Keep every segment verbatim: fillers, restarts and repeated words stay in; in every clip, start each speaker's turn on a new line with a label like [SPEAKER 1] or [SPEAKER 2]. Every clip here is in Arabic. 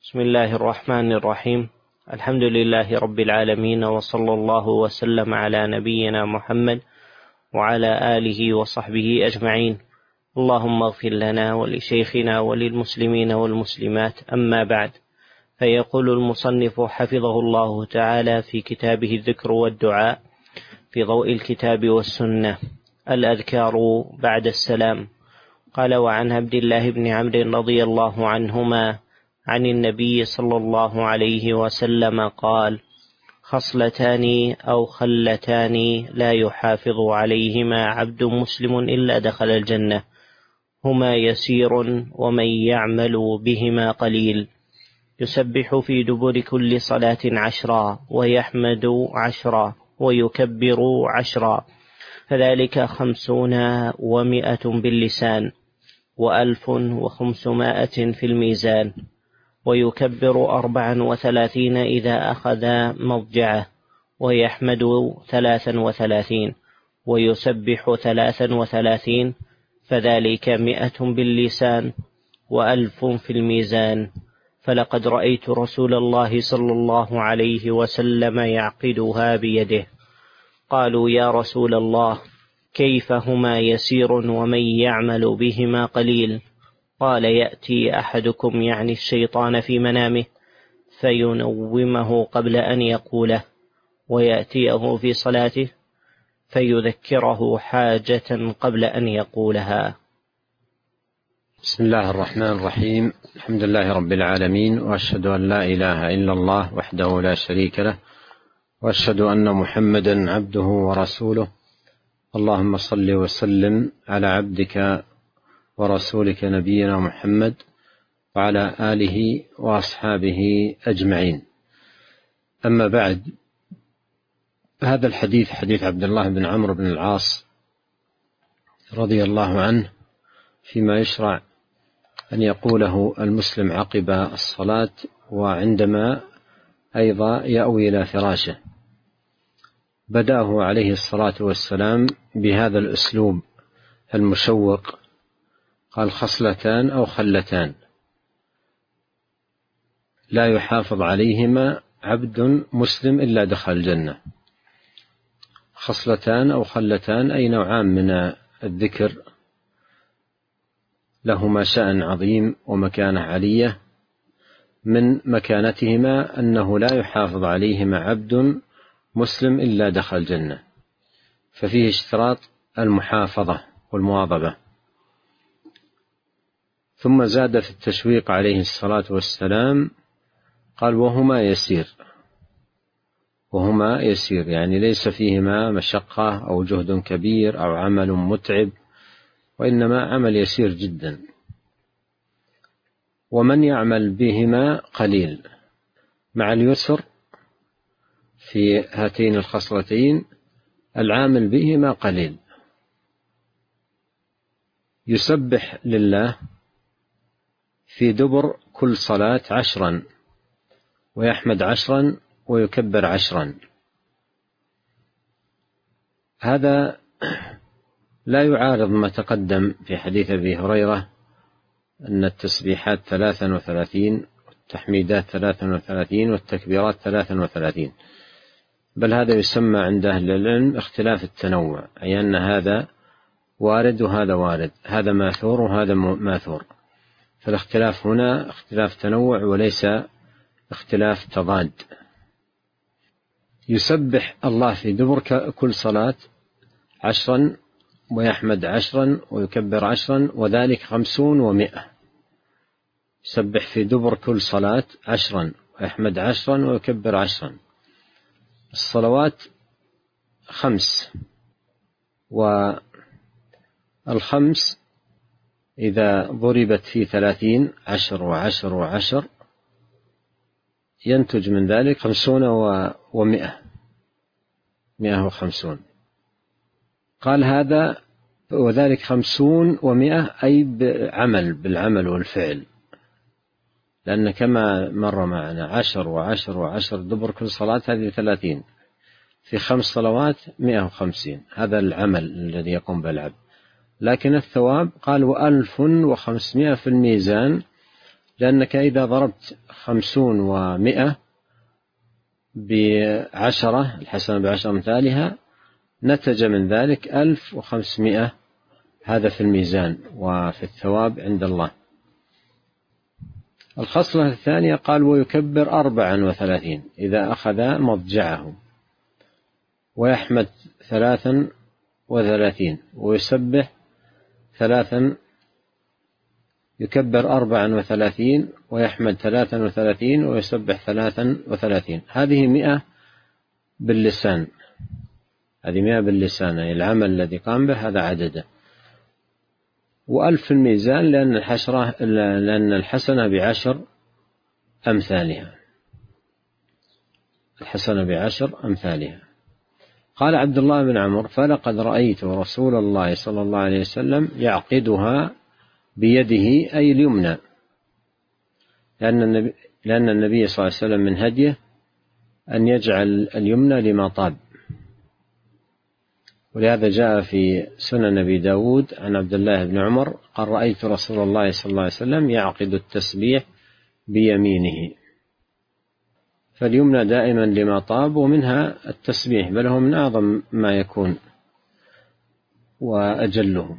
[SPEAKER 1] بسم الله الرحمن الرحيم. الحمد لله رب العالمين، وصلى الله وسلم على نبينا محمد وعلى آله وصحبه أجمعين. اللهم اغفر لنا ولشيخنا وللمسلمين والمسلمات، أما بعد. فيقول المصنف حفظه الله تعالى في كتابه الذكر والدعاء في ضوء الكتاب والسنة: الأذكار بعد السلام. قال: وعن عبد الله بن عمرو رضي الله عنهما عن النبي صلى الله عليه وسلم قال: خصلتان أو خلتان لا يحافظ عليهما عبد مسلم إلا دخل الجنة، هما يسير ومن يعمل بهما قليل، يسبح في دبر كل صلاة عشرا، ويحمد عشرا، ويكبر عشرا، فذلك خمسون ومائة باللسان، وألف وخمسمائة في الميزان، ويكبر أربعا وثلاثين إذا أخذ مضجعه، ويحمد ثلاثا وثلاثين، ويسبح ثلاثا وثلاثين، فذلك مئة باللسان وألف في الميزان. فلقد رأيت رسول الله صلى الله عليه وسلم يعقدها بيده. قالوا: يا رسول الله، كيف هما يسير ومن يعمل بهما قليل؟ قال: يأتي أحدكم يعني الشيطان في منامه فينومه قبل أن يقوله، ويأتيه في صلاته فيذكره حاجة قبل أن يقولها.
[SPEAKER 2] بسم الله الرحمن الرحيم. الحمد لله رب العالمين، وأشهد أن لا إله إلا الله وحده لا شريك له، وأشهد أن محمدا عبده ورسوله. اللهم صل وسلم على عبدك ورسولك نبينا محمد وعلى آله وأصحابه أجمعين. أما بعد، هذا الحديث حديث عبد الله بن عمرو بن العاص رضي الله عنه فيما يشرع أن يقوله المسلم عقب الصلاة وعندما أيضا يأوي إلى فراشه. بدأه عليه الصلاة والسلام بهذا الأسلوب المشوق، قال: خصلتان أو خلتان لا يحافظ عليهما عبد مسلم إلا دخل الجنة. خصلتان أو خلتان أي نوعان من الذكر لهما شأن عظيم ومكانة علية، من مكانتهما أنه لا يحافظ عليهما عبد مسلم إلا دخل الجنة، ففيه اشتراط المحافظة والمواظبة. ثم زاد في التشويق عليه الصلاة والسلام، قال: وهما يسير. وهما يسير يعني ليس فيهما مشقة أو جهد كبير أو عمل متعب، وإنما عمل يسير جدا. ومن يعمل بهما قليل، مع اليسر في هاتين الخصلتين العامل بهما قليل. يسبح لله في دبر كل صلاة عشرا، ويحمد عشرا، ويكبر عشرا. هذا لا يعارض ما تقدم في حديث أبي هريرة أن التسبيحات ثلاثا وثلاثين، والتحميدات ثلاثا وثلاثين، والتكبيرات ثلاثا وثلاثين، بل هذا يسمى عند أهل العلم اختلاف التنوع، أي أن هذا وارد وهذا وارد، هذا ماثور وهذا ماثور. فالاختلاف هنا اختلاف تنوع وليس اختلاف تضاد. يسبح الله في دبر كل صلاة عشرا، ويحمد عشرا، ويكبر عشرا، وذلك خمسون ومائة. يسبح في دبر كل صلاة عشرا، ويحمد عشرا، ويكبر عشرا. الصلوات خمس، والخمس إذا ضربت في ثلاثين عشر وعشر وعشر ينتج من ذلك خمسون ومائة، مائة وخمسون. قال هذا وذلك خمسون ومائة أي بعمل بالعمل والفعل، لأن كما مر معنا عشر وعشر وعشر دبر كل صلاة هذه ثلاثين، في خمس صلوات مائة وخمسين، هذا العمل الذي يقوم بالعبد. لكن الثواب قال: وألف وخمسمائة في الميزان، لأنك إذا ضربت خمسون ومئة بعشرة، الحسنة بعشر أمثالها، نتج من ذلك ألف وخمسمائة، هذا في الميزان وفي الثواب عند الله. الخصلة الثانية قال ويكبر أربعا وثلاثين إذا أخذ مضجعه، ويحمد ثلاثا وثلاثين، ويسبح ثلاثا، يكبر أربعا وثلاثين ويحمد ثلاثا وثلاثين ويسبح ثلاثا وثلاثين. هذه مئة باللسان، هذه مئة باللسان، يعني العمل الذي قام به هذا عدده. وألف في الميزان لأن الحشرة لأن الحسنة بعشر أمثالها، الحسنة بعشر أمثالها. قال عبد الله بن عمرو فلقد رأيت رسول الله صلى الله عليه وسلم يعقدها بيده أي اليمنى، لأن النبي, لأن النبي صلى الله عليه وسلم من هديه أن يجعل اليمنى لما طاب، ولهذا جاء في سنن أبي داود عن عبد الله بن عمر قال رأيت رسول الله صلى الله عليه وسلم يعقد التسبيح بيمينه. فاليمنى دائما لما طاب، ومنها التسبيح، بل هو من أعظم ما يكون وأجله.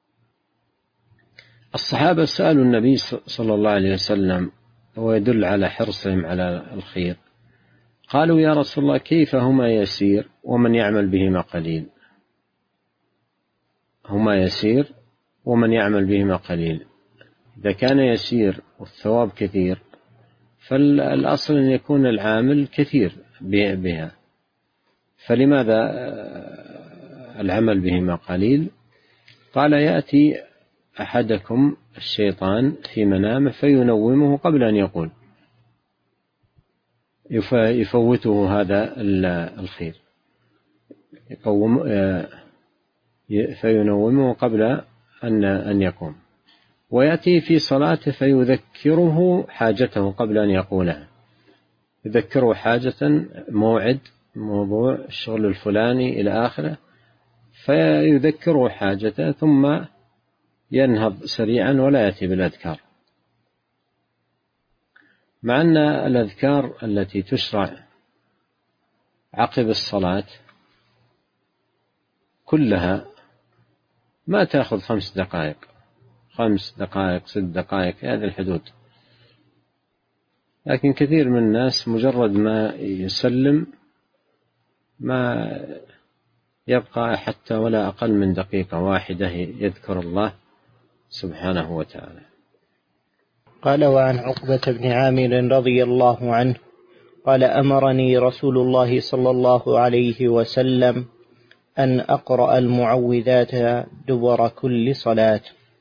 [SPEAKER 2] الصحابة سألوا النبي صلى الله عليه وسلم، ويدل على حرصهم على الخير، قالوا يا رسول الله كيف هما يسير ومن يعمل بهما قليل؟ هما يسير ومن يعمل بهما قليل. إذا كان يسير والثواب كثير فالأصل أن يكون العامل كثير بها، فلماذا العمل بهما قليل؟ قال يأتي أحدكم الشيطان في منامه فينومه قبل أن يقول، يفوته هذا الخير، يقوم فينومه قبل أن يقوم. ويأتي في صلاته فيذكره حاجته قبل أن يقولها، يذكره حاجة، موعد، موضوع الشغل الفلاني إلى آخره، فيذكره حاجته ثم ينهض سريعا ولا يأتي بالأذكار. مع أن الأذكار التي تشرع عقب الصلاة كلها ما تأخذ خمس دقائق، خمس دقائق ست دقائق في هذه الحدود، لكن كثير من الناس مجرد ما يسلم ما يبقى حتى ولا أقل من دقيقة واحدة يذكر الله سبحانه وتعالى.
[SPEAKER 1] قال وعن عقبة بن عامر رضي الله عنه قال أمرني رسول الله صلى الله عليه وسلم أن أقرأ المعوذات دبر كل صلاة.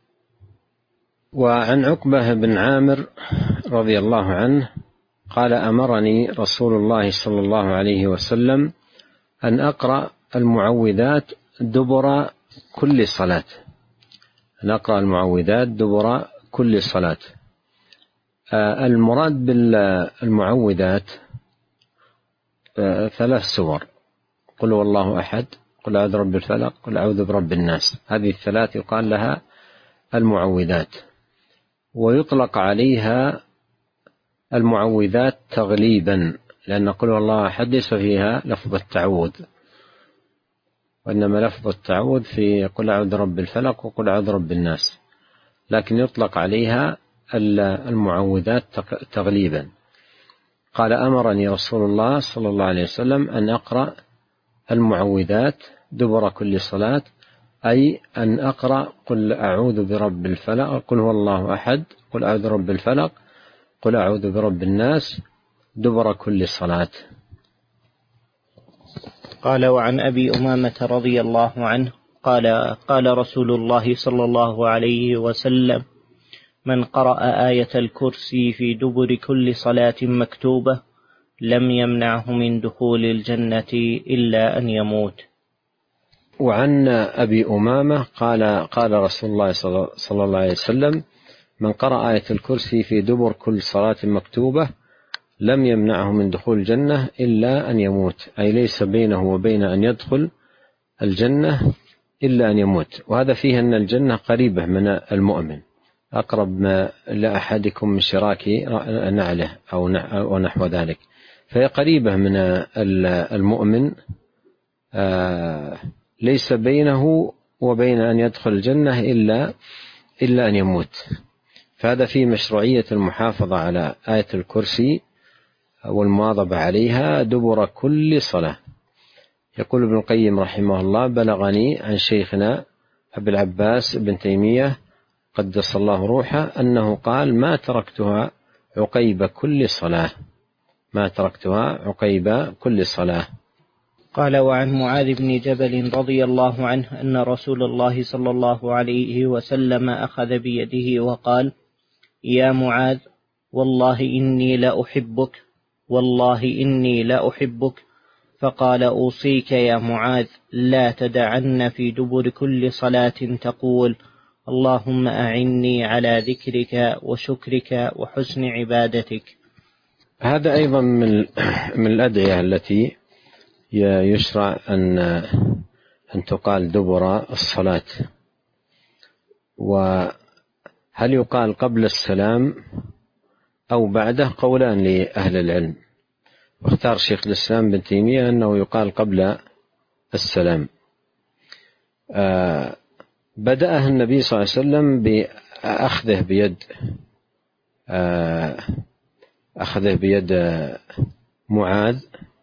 [SPEAKER 2] وعن عقبة بن عامر رضي الله عنه قال أمرني رسول الله صلى الله عليه وسلم أن أقرأ المعوذات دبر كل صلاة، أن أقرأ المعوذات دبر كل صلاة. المراد بالمعوذات ثلاث سور: قل هو الله أحد، قل أعوذ برب الفلق، قل أعوذ برب الناس. هذه الثلاث يقال لها المعوذات، ويطلق عليها المعوذات تغليبا، لأن قل هو الله أحد ليس فيها لفظ التعوذ، وإنما لفظ التعوذ في قل أعوذ برب الفلق وقل أعوذ برب الناس، لكن يطلق عليها المعوذات تغليبا. قال أمرني رسول الله صلى الله عليه وسلم أن أقرأ المعوذات دبر كل صلاة، أي أن أقرأ قل أعوذ برب الفلق، قل هو الله أحد، قل أعوذ برب الفلق، قل أعوذ برب الناس دبر كل صلاة.
[SPEAKER 1] قال وعن أبي أمامة رضي الله عنه قال قال رسول الله صلى الله عليه وسلم من قرأ آية الكرسي في دبر كل صلاة مكتوبة لم يمنعه من دخول الجنة إلا أن يموت.
[SPEAKER 2] وعن أبي أمامة قال قال رسول الله صلى الله عليه وسلم من قرأ آية الكرسي في دبر كل صلاة مكتوبة لم يمنعه من دخول الجنة إلا أن يموت، أي ليس بينه وبين أن يدخل الجنة إلا أن يموت. وهذا فيه أن الجنة قريبة من المؤمن، أقرب ما لأحدكم من شراك نعله أو نحو ذلك، فهي قريبة من المؤمن، ليس بينه وبين أن يدخل الجنة إلا إلا أن يموت. فهذا في مشروعية المحافظة على آية الكرسي والمواظبة عليها دبر كل صلاة. يقول ابن القيم رحمه الله: بلغني عن شيخنا أبي العباس بن تيمية قدس الله روحه أنه قال: ما تركتها عقيب كل صلاة، ما تركتها عقيب كل صلاة.
[SPEAKER 1] قال: وعن معاذ بن جبل رضي الله عنه أن رسول الله صلى الله عليه وسلم أخذ بيده وقال: يا معاذ، والله إني لأحبك، والله إني لأحبك. فقال: أوصيك يا معاذ لا تدعن في دبر كل صلاة تقول: اللهم أعني على ذكرك وشكرك وحسن عبادتك.
[SPEAKER 2] هذا أيضا من الأدعية التي يشرع أن أن تقال دبر الصلاة. وهل يقال قبل السلام أو بعده؟ قولان لأهل العلم، واختار شيخ الإسلام بن تيمية أنه يقال قبل السلام. آه بدأها النبي صلى الله عليه وسلم بأخذه بيد آه أخذه بيد معاذ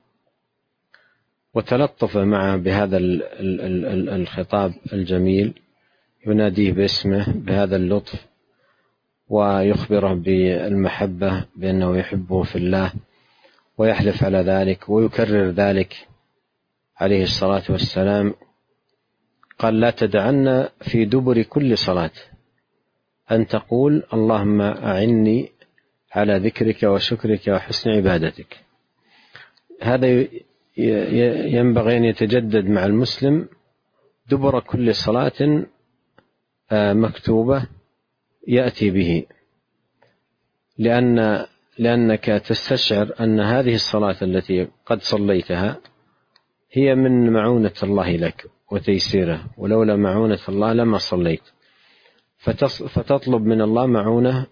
[SPEAKER 2] وتلطف معه بهذا الخطاب الجميل، يناديه باسمه بهذا اللطف ويخبره بالمحبة بأنه يحبه في الله ويحلف على ذلك ويكرر ذلك عليه الصلاة والسلام. قال: لا تدعن في دبر كل صلاة أن تقول: اللهم أعني على ذكرك وشكرك وحسن عبادتك. هذا ينبغي أن يتجدد مع المسلم دبر كل صلاة مكتوبة يأتي به، لأن لأنك تستشعر أن هذه الصلاة التي قد صليتها هي من معونة الله لك وتيسيره، ولولا معونة الله لما صليت، فتطلب من الله معونة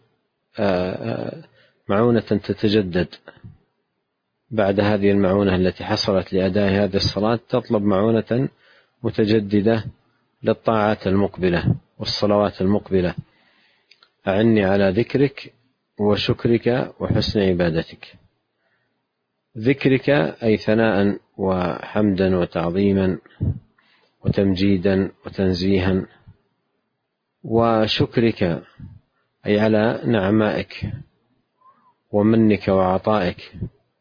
[SPEAKER 2] معونة تتجدد بعد هذه المعونة التي حصلت لأداء هذه الصلاة، تطلب معونة متجددة للطاعات المقبلة والصلوات المقبلة. أعني على ذكرك وشكرك وحسن عبادتك. ذكرك أي ثناء وحمدا وتعظيما وتمجيدا وتنزيها، وشكرك أي على نعمائك ومنك وعطائك،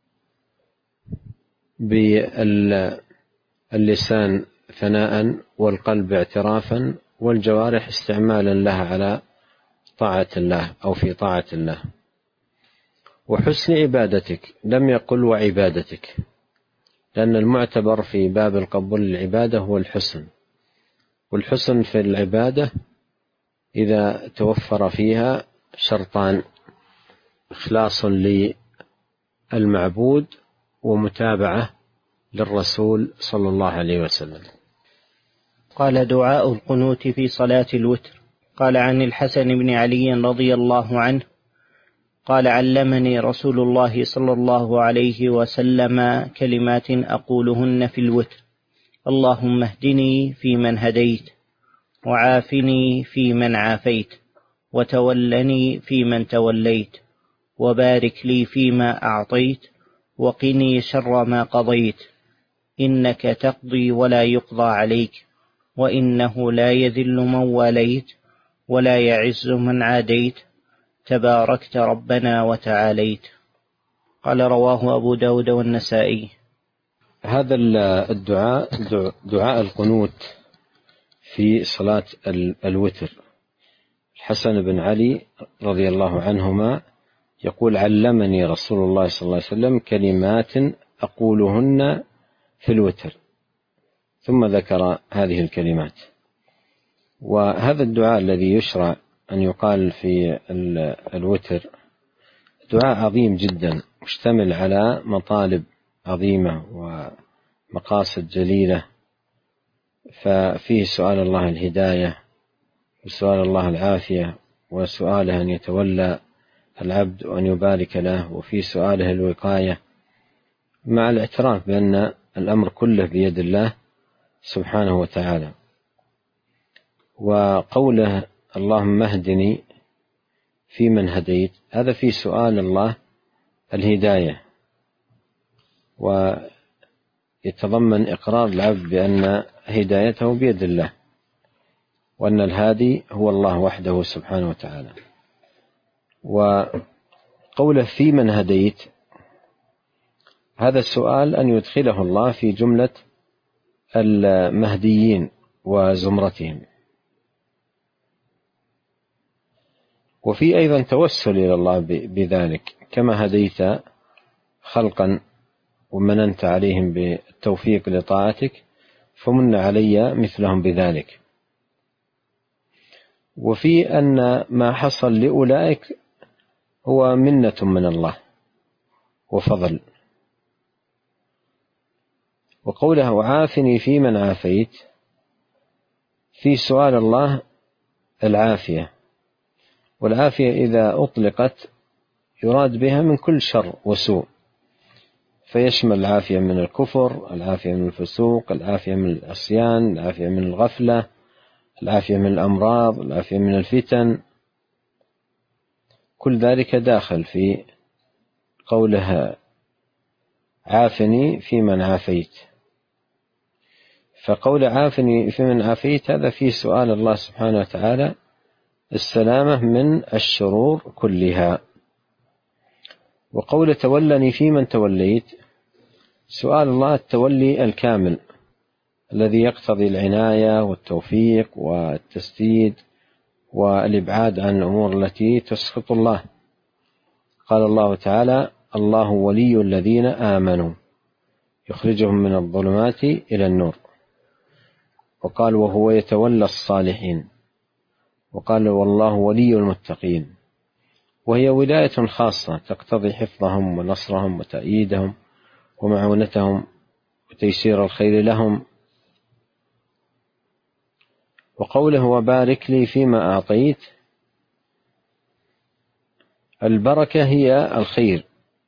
[SPEAKER 2] باللسان ثناء والقلب اعترافا والجوارح استعمالا لها على طاعة الله أو في طاعة الله. وحسن عبادتك، لم يقل وعبادتك، لأن المعتبر في باب القبول العبادة هو الحسن، والحسن في العبادة إذا توفر فيها شرطان: إخلاص للمعبود ومتابعة للرسول صلى الله عليه وسلم.
[SPEAKER 1] قال: دعاء القنوت في صلاة الوتر. قال عن الحسن بن علي رضي الله عنه قال: علمني رسول الله صلى الله عليه وسلم كلمات أقولهن في الوتر: اللهم اهدني فيمن هديت، وعافني فيمن عافيت، وتولني فيمن توليت، وبارك لي فيما أعطيت، وقني شر ما قضيت، إنك تقضي ولا يقضى عليك، وإنه لا يذل من واليت ولا يعز من عاديت، تباركت ربنا وتعاليت. قال: رواه أبو داود والنسائي.
[SPEAKER 2] هذا الدعاء دعاء القنوت في صلاة الوتر. الحسن بن علي رضي الله عنهما يقول: علمني رسول الله صلى الله عليه وسلم كلمات أقولهن في الوتر، ثم ذكر هذه الكلمات. وهذا الدعاء الذي يشرع أن يقال في الوتر دعاء عظيم جدا، مشتمل على مطالب عظيمة ومقاصد جليلة، ففيه سؤال الله الهداية وسؤال الله العافية وسؤاله أن يتولى العبد وأن يبارك له، وفي سؤاله الوقاية، مع الاعتراف بأن الأمر كله بيد الله سبحانه وتعالى. وقوله اللهم اهدني فيمن هديت، هذا في سؤال الله الهداية، ويتضمن إقرار العبد بأن هدايته بيد الله، وأن الهادي هو الله وحده سبحانه وتعالى. وقوله فيمن هديت، هذا السؤال أن يدخله الله في جملة المهديين وزمرتهم. وفي أيضا توسل إلى الله بذلك، كما هديت خلقا ومننت عليهم بالتوفيق لطاعتك فمن علي مثلهم بذلك. وفي أن ما حصل لأولئك هو منة من الله وفضل. وقوله عافني فيمن عافيت، في سؤال الله العافية، والعافية إذا أطلقت يراد بها من كل شر وسوء، فيشمل العافية من الكفر، العافية من الفسوق، العافية من العصيان، العافية من الغفلة، العافية من الأمراض، العافية من الفتن، كل ذلك داخل في قولها عافني فيمن عافيت. فقول عافني فيمن عافيت هذا فيه سؤال الله سبحانه وتعالى السلامة من الشرور كلها. وقول تولني فيمن توليت، سؤال الله التولي الكامل الذي يقتضي العناية والتوفيق والتسديد والإبعاد عن الأمور التي تسخط الله. قال الله تعالى الله ولي الذين آمنوا يخرجهم من الظلمات إلى النور، وقال وهو يتولى الصالحين، وقال والله ولي المتقين، وهي ولاية خاصة تقتضي حفظهم ونصرهم وتأييدهم ومعونتهم وتيسير الخير لهم. وقوله وبارك لي فيما أعطيت، البركة هي الخير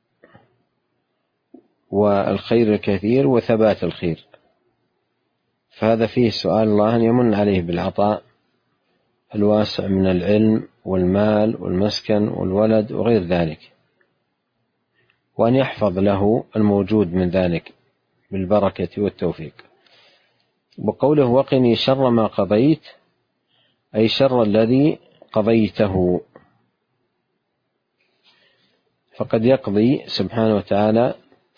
[SPEAKER 2] والخير الكثير وثبات الخير، فهذا فيه سؤال الله أن يمن عليه بالعطاء الواسع من العلم والمال والمسكن والولد وغير ذلك، وأن يحفظ له الموجود من ذلك بالبركة والتوفيق. وقوله وقني شر ما قضيت، أي شر الذي قضيته، فقد يقضي سبحانه وتعالى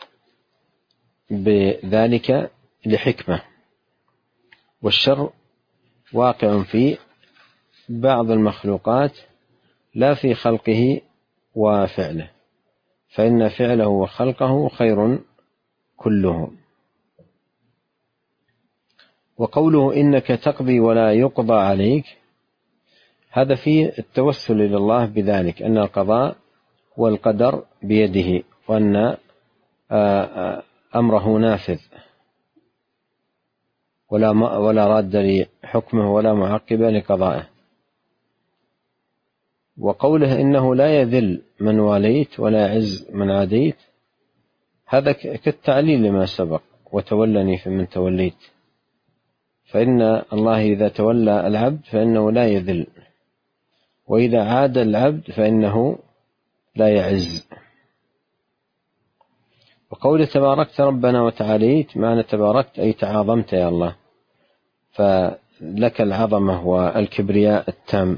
[SPEAKER 2] بذلك لحكمة، والشر واقع في بعض المخلوقات لا في خلقه وفعله، فإن فعله وخلقه خير كله. وقوله إنك تقضي ولا يقضى عليك، هذا فيه التوسل إلى الله بذلك، أن القضاء والقدر بيده، وأن أمره نافذ ولا ولا راد لحكمه ولا معقب لقضائه. وقوله إنه لا يذل من واليت ولا يعز من عاديت، هذا كالتعليل لما سبق وتولني فمن توليت، فإن الله إذا تولى العبد فإنه لا يذل، وإذا عاد العبد فإنه لا يعز. وقول تباركت ربنا وتعاليت، معنى تباركت أي تعاظمت يا الله، فلك العظمة والكبرياء التام.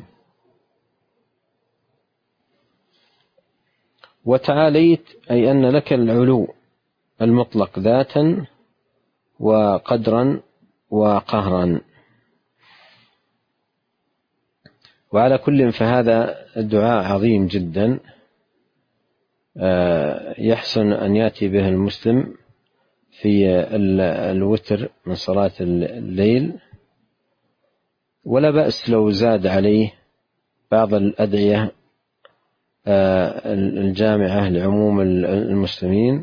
[SPEAKER 2] وتعاليت أي أن لك العلو المطلق ذاتا وقدرا وقهرا. وعلى كل فهذا الدعاء عظيم جدا، يحسن أن يأتي به المسلم في الوتر من صلاة الليل، ولا بأس لو زاد عليه بعض الأدعية الجامعة لعموم المسلمين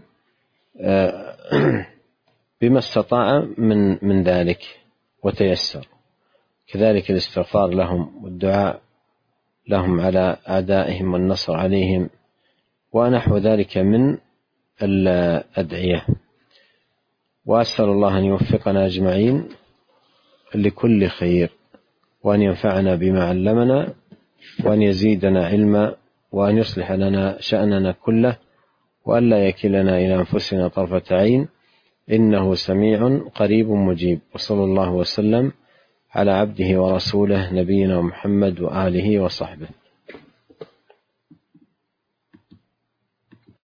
[SPEAKER 2] بما استطاع من من ذلك وتيسر، كذلك الاستغفار لهم والدعاء لهم على أعدائهم والنصر عليهم ونحو ذلك من الأدعية. وأسأل الله أن يوفقنا أجمعين لكل خير، وأن ينفعنا بما علمنا، وأن يزيدنا علما، وأن يصلح لنا شأننا كله، وأن لا يكلنا إلى أنفسنا طرفة عين، إنه سميع قريب مجيب. وصلى الله وسلم على عبده ورسوله نبينا محمد وآله وصحبه.